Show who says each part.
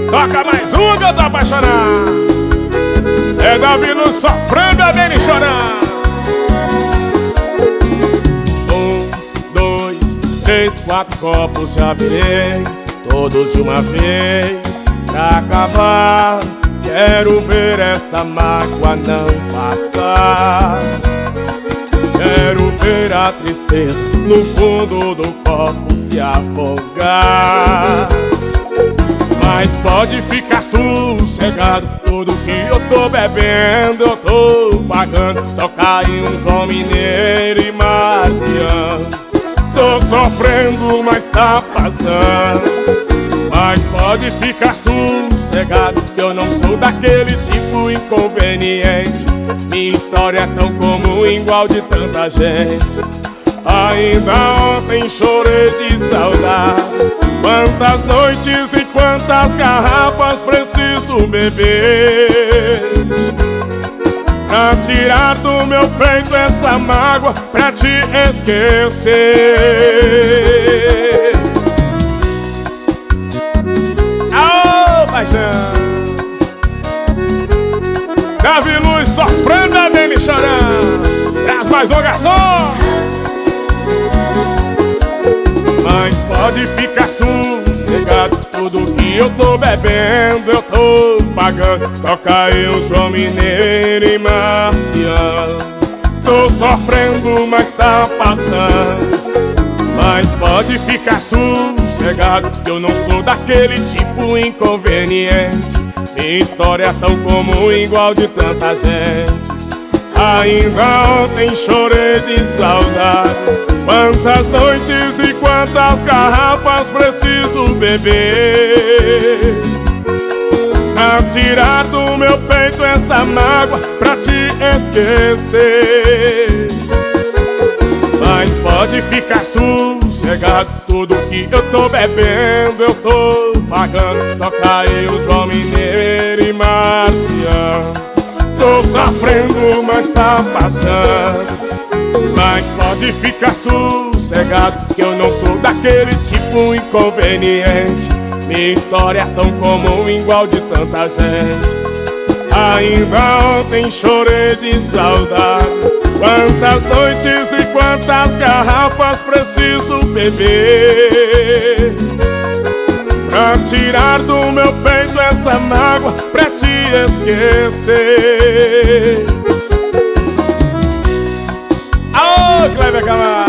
Speaker 1: Toca mais uma que eu tô apaixonado. É Davi no sofrendo, a Dani chorando. 1, 2, 3, 4 copos já virei, todos de uma vez pra acabar. Quero ver essa mágoa não passar. Quero ver a tristeza no fundo do copo se afogar. Mas pode ficar sossegado, tudo que eu tô bebendo eu tô pagando. Toca aí um João Mineiro e Marciano. Tô sofrendo, mas tá passando. Mas pode ficar sossegado, que eu não sou daquele tipo inconveniente. Minha história é tão comum, igual de tanta gente. Ainda ontem chorei de saudade. Quantas noites e quantas garrafas preciso beber pra tirar do meu peito essa mágoa, pra te esquecer. Aô, paixão! Davi Luz sofrendo, a Dani chorando. Traz mais um garçom. Mas pode ficar sossegado, tudo que eu tô bebendo eu tô pagando. Toca aí um João Mineiro e Marciano. Tô sofrendo, mas tá passando. Mas pode ficar sossegado, que eu não sou daquele tipo inconveniente. Minha história é tão comum, igual de tanta gente. Ainda ontem chorei de saudade. Quantas noites e quantas garrafas preciso beber pra tirar do meu peito essa mágoa, pra te esquecer. Mas pode ficar sossegado, tudo que eu tô bebendo eu tô pagando. Toca aí o João Mineiro e Marciano. Tô sofrendo, mas tá passando. Mas pode ficar sossegado, que eu não sou daquele tipo inconveniente. Minha história é tão comum, igual de tanta gente. Ainda ontem chorei de saudade. Quantas noites e quantas garrafas preciso beber pra tirar do meu peito essa mágoa, pra te esquecer. Aô, Cleber Camargo!